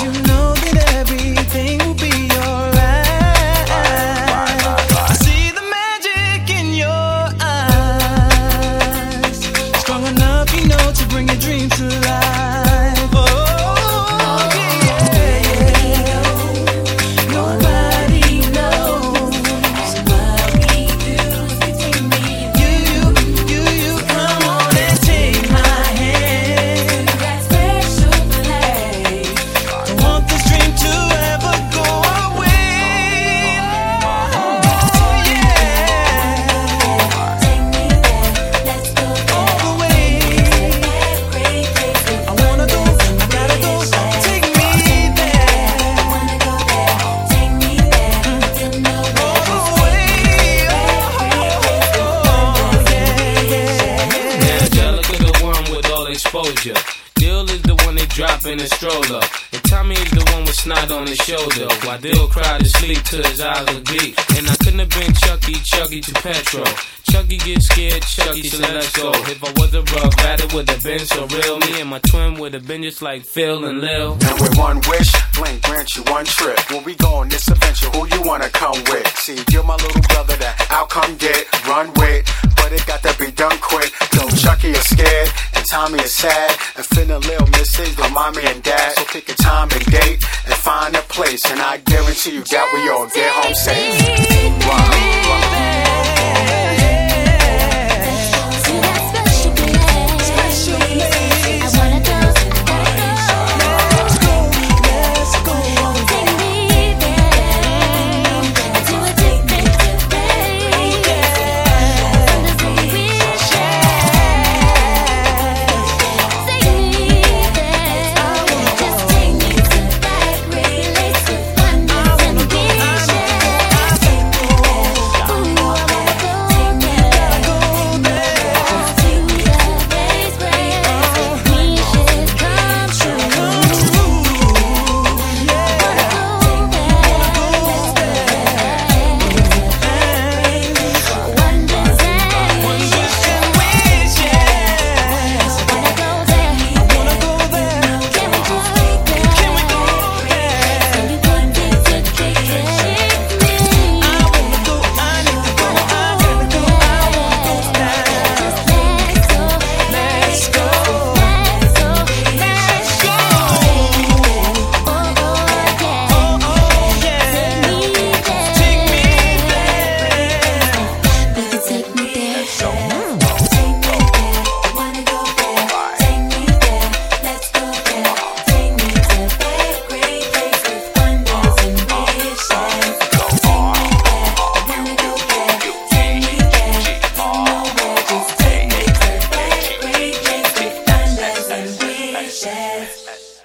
you know that everything will be alright. I see the magic in your eyes, strong enough, you know, to bring your dreams to life. Oh, Dill is the one they drop in a stroller, and Tommy is the one with snot on his shoulder. While Dill cried to sleep till his eyes were bleak, and I couldn't have been Chucky to Petro. Chucky get scared, Chucky said let's go. If I was a rough rat, it would have been so real. Me and my twin would have been just like Phil and Lil. And with one wish, Blink grant you one trip. When we go on this adventure, who you wanna come with? See, you're my little brother that I'll come get, run with, but it got to be done quick. Though Chucky is scared and Tommy is sad, and Finn and Lil misses their mommy and dad. So pick a time and date and find a place, and I guarantee you that we all get home safe. Wow.